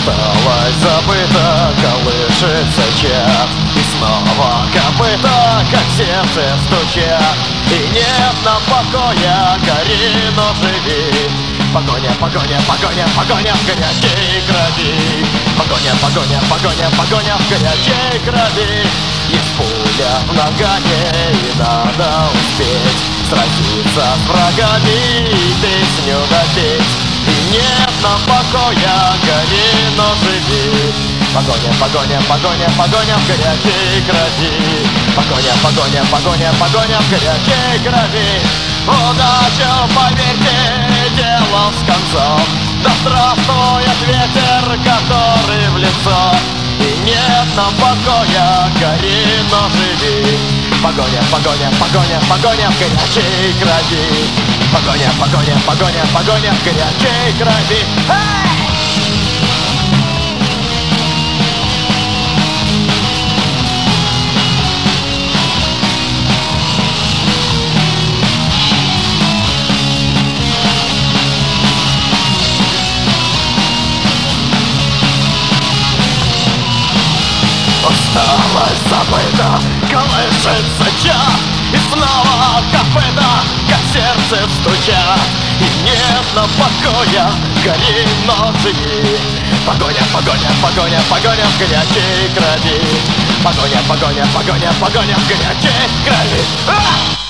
Осталось забыто, колышется чат, и снова копыта, как сердце стучат. И нет нам покоя, гори, но живи. Погоня, погоня, погоня, погоня в горячей крови. Погоня, погоня, погоня, погоня в горячей крови. Есть пуля в нагане, и надо успеть сразиться с врагами и песню допеть. И нет нам покоя, гори, но живи. Погоня, погоня, погоня, погоня в горячей крови. Погоня, погоня, погоня, погоня в горячей крови. Удача, поверьте, дело с концом. Да здравствует ветер, который в лицо. И нет нам покоя, гори, но живи. Погоня, погоня, погоня, погоня в горячей крови. Погоня, погоня, погоня, погоня в горячей крови. Осталось забыто, колышется чат, и снова копыта, как сердце стучат. И нет нам покоя, гори, но живи. Погоня, погоня, погоня, погоня в горячей крови. Погоня, погоня, погоня, погоня в горячей крови.